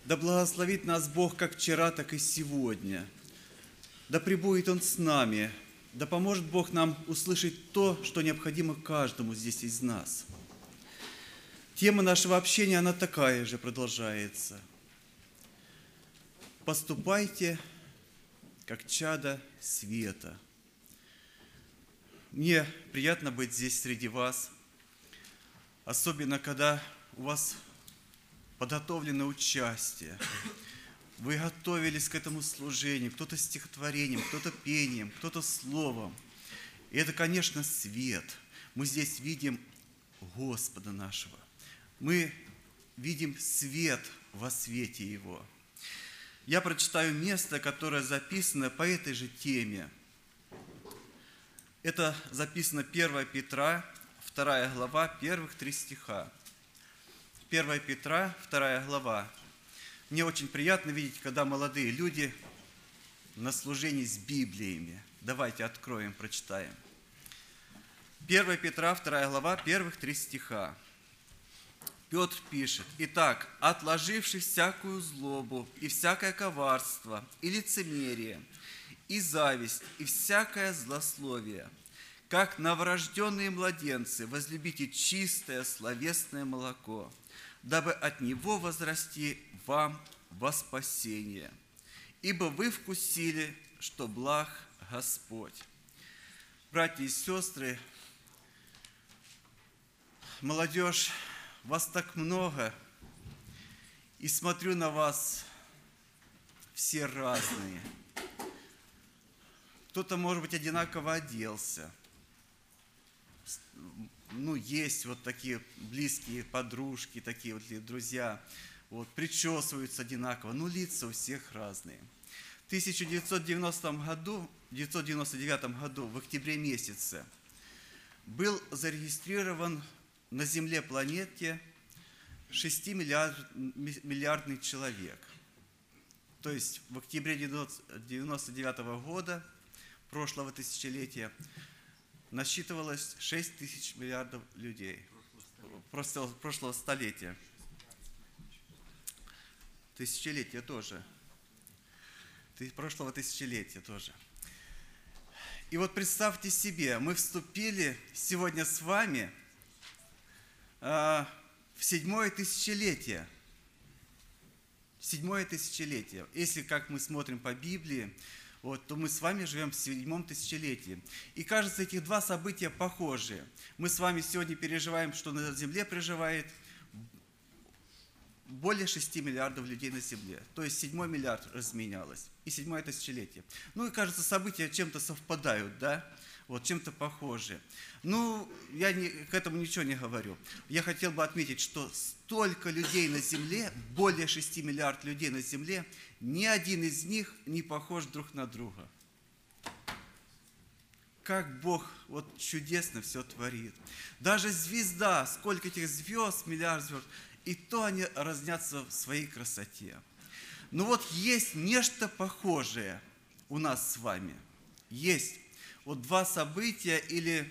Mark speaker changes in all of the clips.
Speaker 1: Да благословит нас Бог как вчера, так и сегодня. Да пребудет Он с нами. Да поможет Бог нам услышать то, что необходимо каждому здесь из нас. Тема нашего общения, она такая же продолжается. Поступайте, как чада света. Мне приятно быть здесь среди вас, особенно когда у вас подготовлено участие. Вы готовились к этому служению, кто-то стихотворением, кто-то пением, кто-то словом. И это, конечно, свет. Мы здесь видим Господа нашего. Мы видим свет во свете Его. Я прочитаю место, которое записано по этой же теме. Это записано 1 Петра, 2 глава, первых 3 стиха. 1 Петра, 2 глава. Мне очень приятно видеть, когда молодые люди на служении с Библиями. Давайте откроем, прочитаем. 1 Петра, 2 глава, первых 3 стиха. Петр пишет: «Итак, отложивши всякую злобу и всякое коварство, и лицемерие, и зависть, и всякое злословие, как новорожденные младенцы, возлюбите чистое словесное молоко, дабы от него возрасти вам во спасение. Ибо вы вкусили, что благ Господь». Братья и сестры, молодежь, вас так много, и смотрю на вас, все разные. Кто-то, может быть, одинаково оделся. Есть вот такие близкие подружки, такие вот друзья, причесываются одинаково, лица у всех разные. В 1999 году, в октябре месяце, был зарегистрирован на Земле планете 6-миллиардный человек. То есть в октябре 1999 года, прошлого тысячелетия, насчитывалось 6 тысяч миллиардов людей. Прошлого столетия. Тысячелетия тоже. Прошлого тысячелетия тоже. И вот представьте себе, мы вступили сегодня с вами в 7-е тысячелетие. 7-е тысячелетие. Если, как мы смотрим по Библии, то мы с вами живем в 7-м тысячелетии. И кажется, этих два события похожи. Мы с вами сегодня переживаем, что на Земле проживает более 6 миллиардов людей на Земле. То есть 7-й миллиард разменялось. И 7-е тысячелетие. И кажется, события чем-то совпадают, да? Чем-то похожи. Я к этому ничего не говорю. Я хотел бы отметить, что столько людей на Земле, более 6 миллиардов людей на Земле, ни один из них не похож друг на друга. Как Бог чудесно все творит. Даже звезда, сколько этих звезд, миллиард звезд, и то они разнятся в своей красоте. Есть нечто похожее у нас с вами. Есть два события или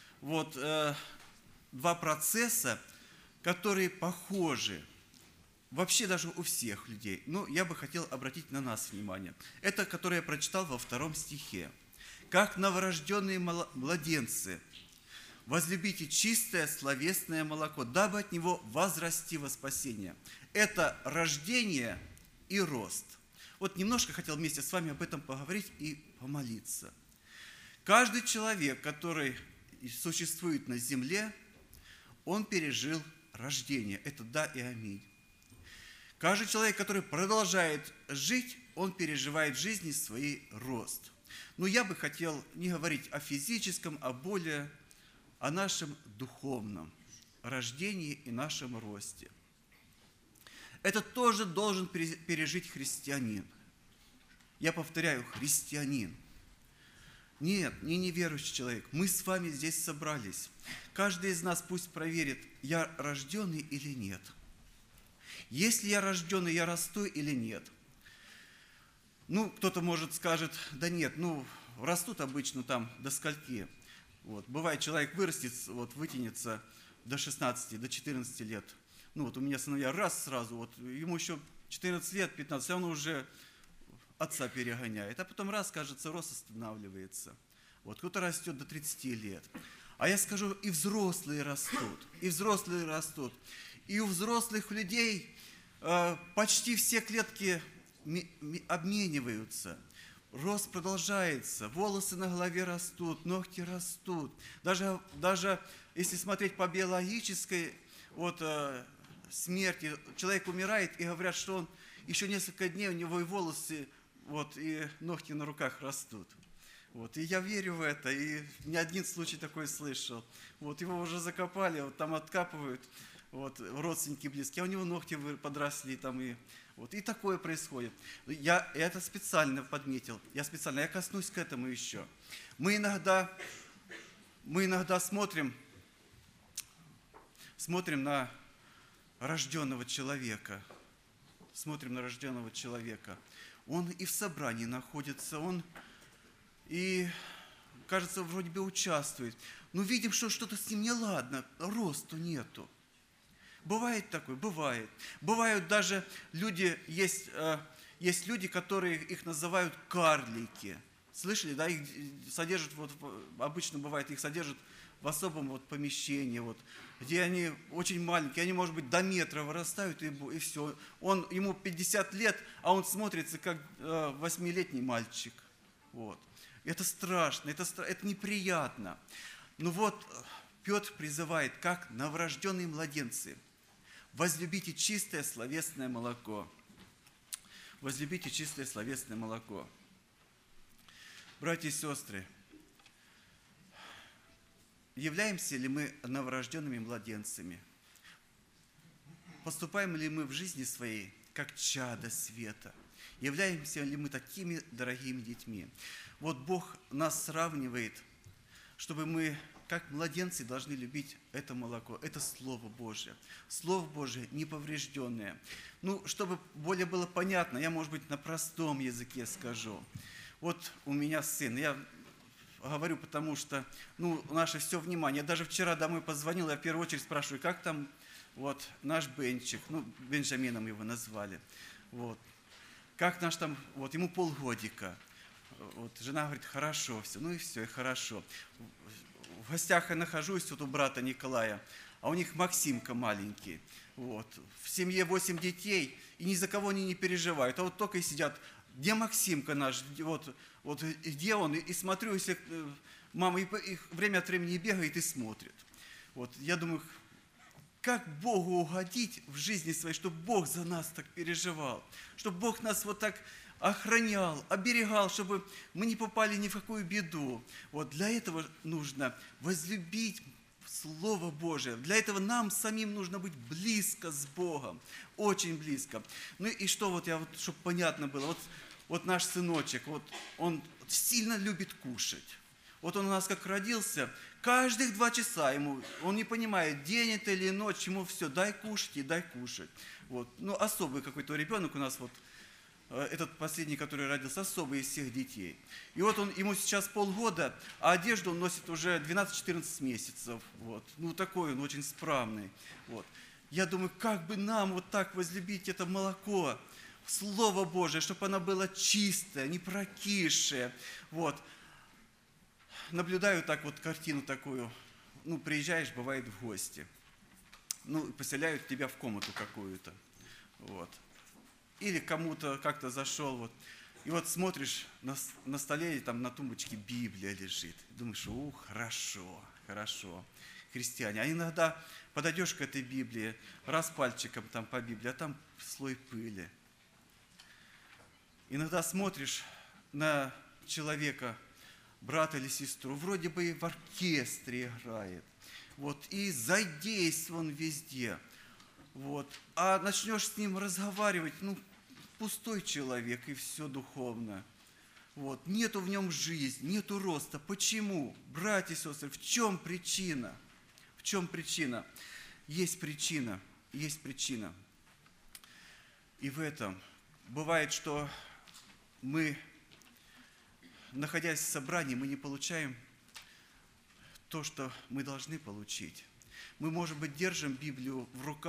Speaker 1: два процесса, которые похожи вообще даже у всех людей. Я бы хотел обратить на нас внимание. Это, которое я прочитал во 2 стихе. «Как новорожденные младенцы, возлюбите чистое словесное молоко, дабы от него возрасти во спасение». Это рождение и рост. Немножко хотел вместе с вами об этом поговорить и помолиться. Каждый человек, который существует на земле, он пережил рождение. Это да и аминь. Каждый человек, который продолжает жить, он переживает в жизни свой рост. Я бы хотел не говорить о физическом, а более о нашем духовном рождении и нашем росте. Это тоже должен пережить христианин. Я повторяю, христианин. Нет, не неверующий человек. Мы с вами здесь собрались. Каждый из нас пусть проверит, я рожденный или нет. Если я рожденный, я расту или нет. Кто-то, может, скажет, да нет, растут обычно там до скольки. Бывает, человек вырастет, вытянется до 16, до 14 лет. У меня сыновья сразу, ему еще 14 лет, 15, а он уже отца перегоняет. А потом раз, кажется, рост останавливается. Вот, кто-то растет до 30 лет. А я скажу, и взрослые растут, и взрослые растут. И у взрослых людей почти все клетки обмениваются. Рост продолжается, волосы на голове растут, ногти растут. Даже если смотреть по биологической смерти, человек умирает, и говорят, что он еще несколько дней, у него и волосы, и ногти на руках растут. И я верю в это, и не один случай такой слышал. Его уже закопали, там откапывают, родственники близкие, а у него ногти подросли там, и такое происходит. Я это специально подметил, я коснусь к этому еще. Мы иногда смотрим на рожденного человека, он и в собрании находится, он и, кажется, вроде бы участвует, но видим, что что-то с ним неладно, росту нету. Бывает такое? Бывает. Бывают даже люди, есть люди, которые их называют карлики. Слышали, да? Их содержат, обычно бывает, их содержат в особом помещении, где они очень маленькие, они, может быть, до метра вырастают, и все. Ему 50 лет, а он смотрится, как 8-летний мальчик. Это страшно, это неприятно. Но Петр призывает, как новорожденные младенцы, возлюбите чистое словесное молоко. Возлюбите чистое словесное молоко. Братья и сестры, являемся ли мы новорожденными младенцами? Поступаем ли мы в жизни своей, как чадо света? Являемся ли мы такими дорогими детьми? Бог нас сравнивает, чтобы мы, как младенцы, должны любить это молоко, это Слово Божие. Слово Божие неповрежденное. Чтобы более было понятно, я, может быть, на простом языке скажу. У меня сын, я говорю, потому что, наше все внимание. Я даже вчера домой позвонил, я в первую очередь спрашиваю, как там наш Бенчик, Бенджамином его назвали. Как наш там, ему полгодика. Жена говорит, хорошо все, и все, и хорошо. В гостях я нахожусь у брата Николая, а у них Максимка маленький. В семье 8 детей, и ни за кого они не переживают. А только и сидят, где Максимка наш, где он? И смотрю, если мама и время от времени бегает и смотрит. Я думаю, как Богу угодить в жизни своей, чтобы Бог за нас так переживал, чтобы Бог нас так охранял, оберегал, чтобы мы не попали ни в какую беду. Для этого нужно возлюбить Слово Божие. Для этого нам самим нужно быть близко с Богом, очень близко. И что чтобы понятно было, наш сыночек, он сильно любит кушать. Он у нас как родился, каждых 2 часа ему, он не понимает, день это или ночь, ему все, дай кушать и дай кушать. Особый какой-то ребенок у нас, этот последний, который родился, особый из всех детей. И ему сейчас полгода, а одежду он носит уже 12-14 месяцев. Такой он очень справный. Я думаю, как бы нам так возлюбить это молоко, Слово Божие, чтобы оно было чистое, не прокисшее. Наблюдаю картину такую. Приезжаешь, бывает, в гости. Поселяют тебя в комнату какую-то. Или кому-то как-то зашел. И смотришь, на столе, там на тумбочке Библия лежит. Думаешь, хорошо. Христиане. А иногда подойдешь к этой Библии, раз пальчиком там по Библии, а там слой пыли. Иногда смотришь на человека, брата или сестру, вроде бы и в оркестре играет, и задействован везде, а начнешь с ним разговаривать, пустой человек, и все духовно, нету в нем жизни, нету роста. Почему? Братья и сестры, в чем причина? В чем причина? Есть причина. И в этом бывает, что мы, находясь в собрании, мы не получаем то, что мы должны получить. Мы, может быть, держим Библию в руках,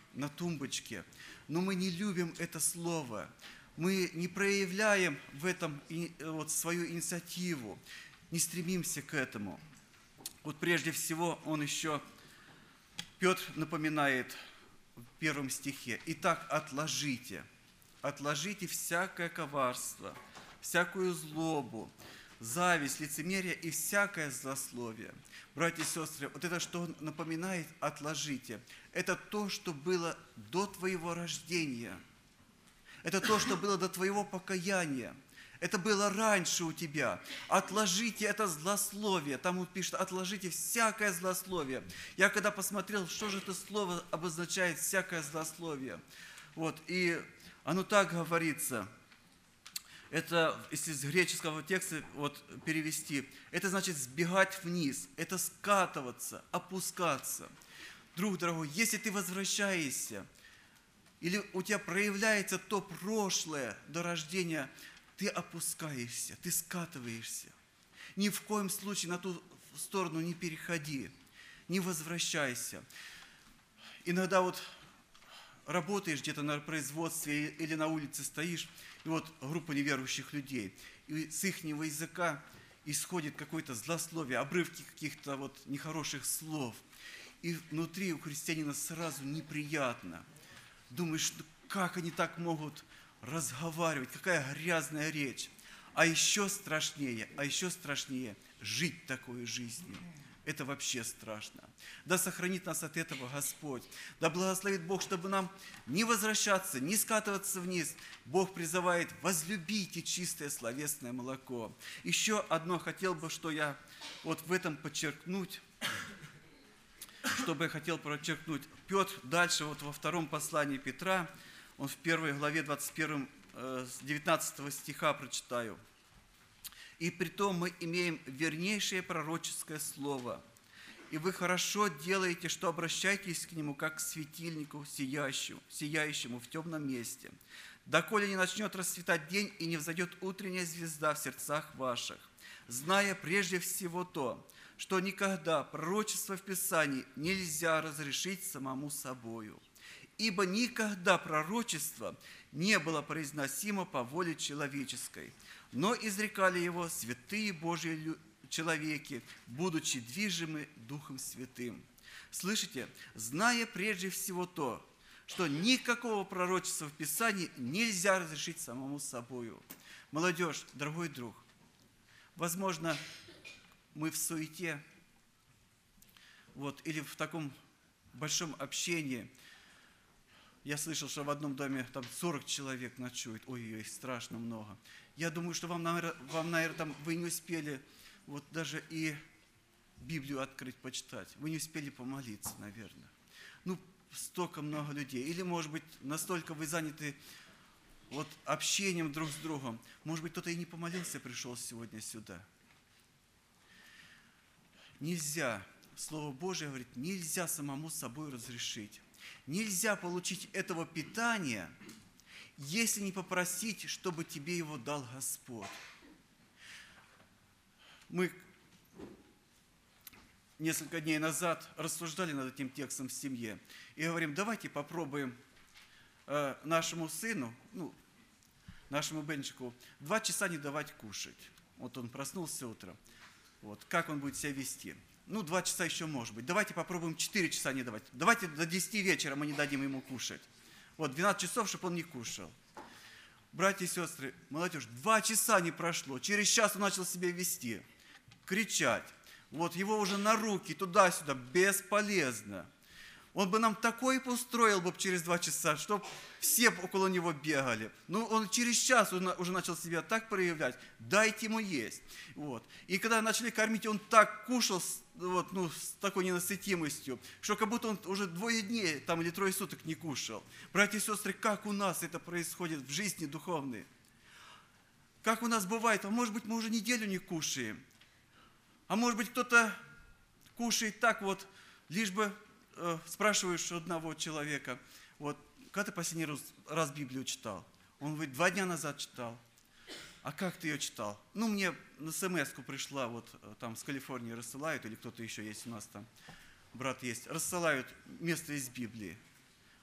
Speaker 1: на тумбочке, но мы не любим это слово. Мы не проявляем в этом вот свою инициативу, не стремимся к этому. Вот прежде всего Петр напоминает в 1 стихе: «Итак, отложите всякое коварство, всякую злобу, зависть, лицемерие и всякое злословие». Братья и сестры, вот это, что он напоминает, отложите. Это то, что было до твоего рождения. Это то, что было до твоего покаяния. Это было раньше у тебя. Отложите это злословие. Там он пишет: отложите всякое злословие. Я когда посмотрел, что же это слово обозначает, всякое злословие. Вот, и оно так говорится. Это, если с греческого текста вот, перевести, это значит сбегать вниз, это скатываться, опускаться. Друг дорогой, если ты возвращаешься, или у тебя проявляется то прошлое до рождения, ты опускаешься, ты скатываешься. Ни в коем случае на ту сторону не переходи, не возвращайся. Иногда вот работаешь где-то на производстве или на улице стоишь, и вот группа неверующих людей, и с их языка исходит какое-то злословие, обрывки каких-то вот нехороших слов. И внутри у христианина сразу неприятно. Думаешь, как они так могут разговаривать, какая грязная речь. А еще страшнее жить такой жизнью. Это вообще страшно. Да сохранит нас от этого Господь. Да благословит Бог, чтобы нам не возвращаться, не скатываться вниз. Бог призывает: возлюбите чистое словесное молоко. Еще одно хотел бы, что я вот в этом подчеркнуть, Петр дальше, вот во втором послании Петра, он в 1 главе 21, с 19 стиха прочитаю. «И притом мы имеем вернейшее пророческое слово, и вы хорошо делаете, что обращаетесь к нему, как к светильнику сияющему в темном месте, доколе не начнет расцветать день и не взойдет утренняя звезда в сердцах ваших, зная прежде всего то, что никогда пророчество в Писании нельзя разрешить самому собою. Ибо никогда пророчество не было произносимо по воле человеческой, но изрекали его святые Божьи человеки, будучи движимы Духом Святым». Слышите? Зная прежде всего то, что никакого пророчества в Писании нельзя разрешить самому собою. Молодежь, дорогой друг, возможно, мы в суете, вот, или в таком большом общении. Я слышал, что в одном доме там 40 человек ночует. Ой-ой, страшно много. Я думаю, что вам, наверное, там вы не успели вот даже и Библию открыть, почитать. Вы не успели помолиться, наверное. Ну, столько много людей. Или, может быть, настолько вы заняты вот общением друг с другом. Может быть, кто-то и не помолился, пришел сегодня сюда. Нельзя, Слово Божие говорит, нельзя самому собой разрешить. Нельзя получить этого питания, если не попросить, чтобы тебе его дал Господь. Мы несколько дней назад рассуждали над этим текстом в семье и говорим: давайте попробуем нашему сыну, нашему Бенчику 2 часа не давать кушать. Вот он проснулся утром. Вот, как он будет себя вести? 2 часа еще может быть. Давайте попробуем 4 часа не давать. Давайте до 10 вечера мы не дадим ему кушать. Вот, 12 часов, чтобы он не кушал. Братья и сестры, молодежь, 2 часа не прошло. Через час он начал себя вести, кричать. Вот, его уже на руки, туда-сюда, бесполезно. Он бы нам такой устроил бы через 2 часа, чтобы все около него бегали. Он через час уже начал себя так проявлять. Дайте ему есть. Вот. И когда начали кормить, он так кушал с такой ненасытимостью, что как будто он уже 2 дней или 3 суток не кушал. Братья и сестры, как у нас это происходит в жизни духовной? Как у нас бывает? А может быть, мы уже неделю не кушаем. А может быть, кто-то кушает так вот, лишь бы... Спрашиваешь одного человека: вот, когда ты последний раз Библию читал? Он говорит: 2 дня назад читал. А как ты ее читал? Мне на смс-ку пришла, вот там с Калифорнии рассылают, или кто-то еще есть у нас там, брат есть, рассылают место из Библии.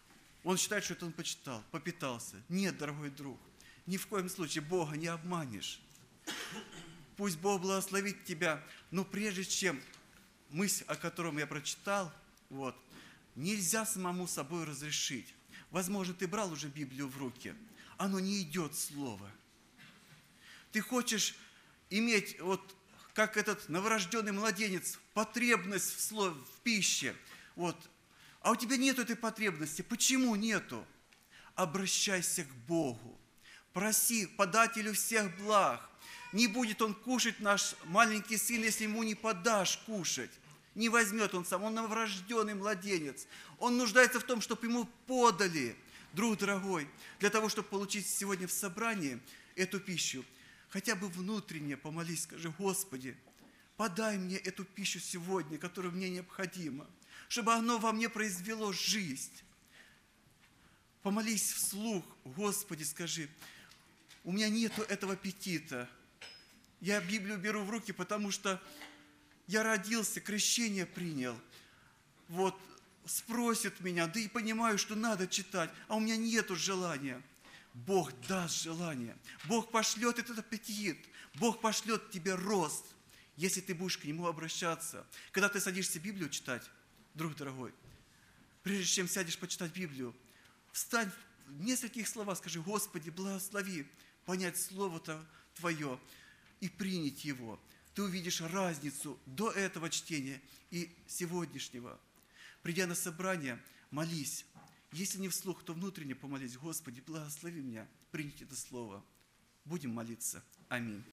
Speaker 1: Он считает, что это он почитал, попитался. Нет, дорогой друг, ни в коем случае Бога не обманешь. Пусть Бог благословит тебя, но прежде чем мысль, о котором я прочитал, нельзя самому собой разрешить. Возможно, ты брал уже Библию в руки, оно не идет слово. Ты хочешь иметь, как этот новорожденный младенец, потребность в слове, в пище, а у тебя нету этой потребности. Почему нету? Обращайся к Богу. Проси, подателю всех благ. Не будет он кушать, наш маленький сын, если ему не подашь кушать. Не возьмет он сам, он новорожденный младенец. Он нуждается в том, чтобы ему подали. Друг дорогой, для того, чтобы получить сегодня в собрании эту пищу, хотя бы внутренне помолись, скажи: Господи, подай мне эту пищу сегодня, которая мне необходима, чтобы оно во мне произвело жизнь. Помолись вслух: Господи, скажи: у меня нету этого аппетита. Я Библию беру в руки, потому что я родился, крещение принял. Спросит меня, да и понимаю, что надо читать, а у меня нету желания. Бог даст желание. Бог пошлет этот аппетит. Бог пошлет тебе рост, если ты будешь к Нему обращаться. Когда ты садишься Библию читать, друг дорогой, прежде чем сядешь почитать Библию, встань в нескольких словах, скажи: Господи, благослови понять Слово-то Твое и принять его. Ты увидишь разницу до этого чтения и сегодняшнего. Придя на собрание, молись. Если не вслух, то внутренне помолись: Господи, благослови меня принять это слово. Будем молиться. Аминь.